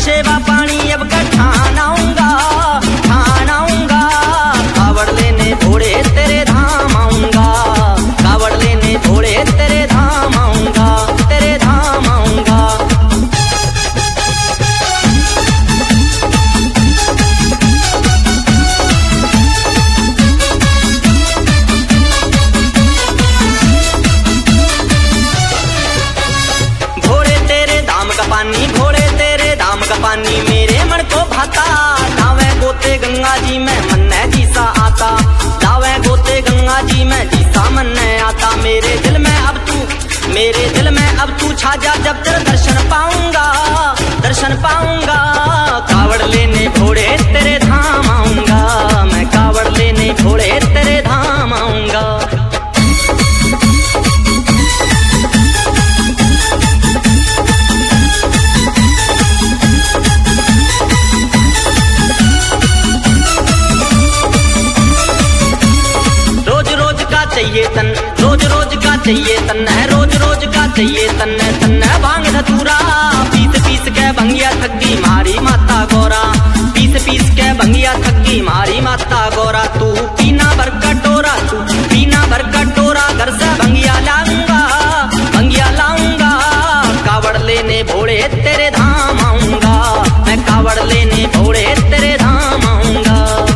सेवा पानी अब का ठान आऊंगा, ठान आऊंगा। कावड़ लेने भोले तेरे धाम आऊंगा, कावड़ लेने भोले तेरे धाम आऊंगा, तेरे धाम आऊंगा। भोले तेरे धाम का पानी, भोले तेरे धाम का पानी मेरे मन को भाता। दावे गोते गंगा जी में मन जीसा आता, दावे गोते गंगा जी में जीसा मन आता। मेरे दिल में अब तू, मेरे दिल में अब तू छा जा, जब तेरा दर्शन पाऊंगा, दर्शन पाऊंगा। कावड़ लेने भोले तेरे धाम आऊंगा, मैं कावड़ लेने भोले तेरे धाम आऊंगा। चाहिए तन, रोज रोज का चाहिए तन है, रोज रोज का चाहिए तन है, तन है भांग धतूरा। पीस पीस के भंगिया थकी मारी माता गोरा, पीस पीस के भंगिया थकी मारी माता गोरा। तू पीना भर कटोरा, तू पीना भर कटोरा, घर से भंगिया लाऊंगा, भंगिया लाऊंगा। कावड़ लेने भोले तेरे धाम आऊंगा, मैं कावड़ लेने भोले तेरे धाम आऊंगा।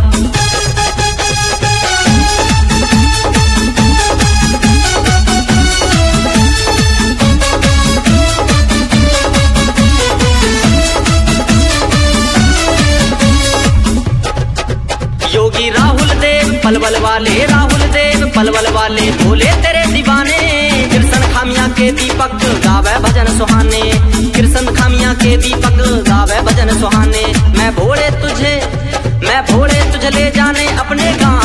योगी राहुल देव पलवल वाले, राहुल देव पलवल वाले भोले तेरे दीवाने। कृष्ण खामिया के दीपक गावे भजन सुहाने, कृष्ण खामिया के दीपक गावे भजन सुहाने। मैं भोले तुझे ले जाने अपने गाँव